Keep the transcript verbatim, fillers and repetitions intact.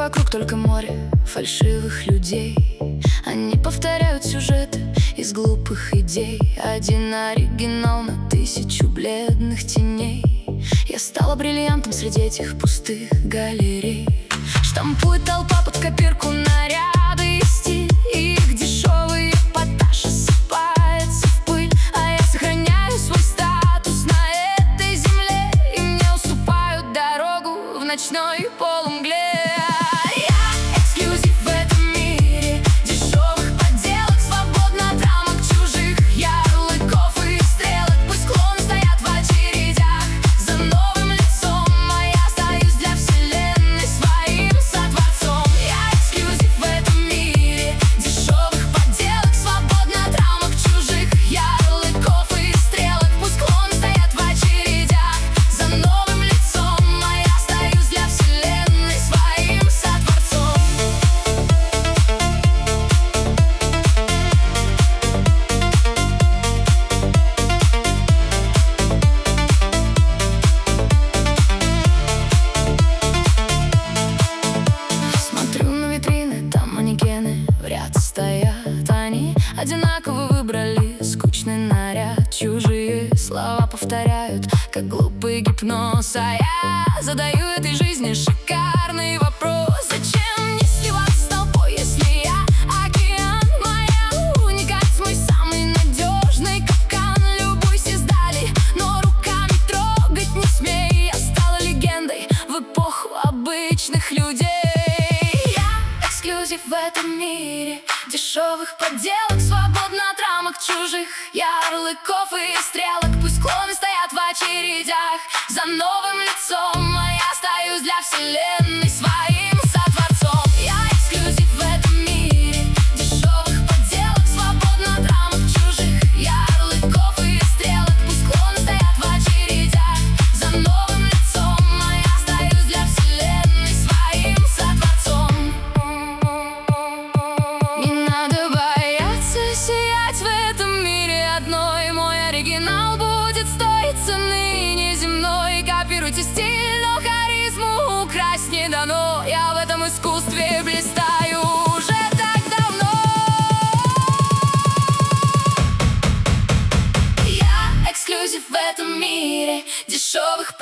вокруг только море фальшивых людей. Они повторяют сюжеты из глупых идей. Один оригинал на тысячу бледных теней. Я стала бриллиантом среди этих пустых галерей. Штампует толпа под копирку наряды и стиль. Их дешевый эпатаж осыпается в пыль. А я сохраняю свой статус на этой земле. И мне уступают дорогу в ночной полумгле. Стоят они, одинаково выбрали скучный наряд. Чужие слова повторяют, как глупый гипноз. А я задаю этой жизни шикарный вопрос: зачем мне сливаться с толпой, если я океан? Моя уникальность, мой самый надежный капкан. Любуйся издали, но руками трогать не смей. Я стала легендой в эпоху обычных людей. Эксклюзив в этом мире дешевых подделок, свободно от рамок чужих ярлыков и стрелок. Пусть клоны стоят в очередях за новым лицом, а я остаюсь для вселенной своим сотворцом. Я эксклюзив в этом мире дешевых подделок, свободно от рамок чужих ярлыков и стрелок. Пусть клоны стоят в очередях за новым лицом, а я остаюсь для вселенной своим сотворцом. Оригинал будет стоить цены неземной. Копируйте стиль, но харизму украсть не дано. Я в этом искусстве блистаю уже так давно. Я эксклюзив в этом мире дешевых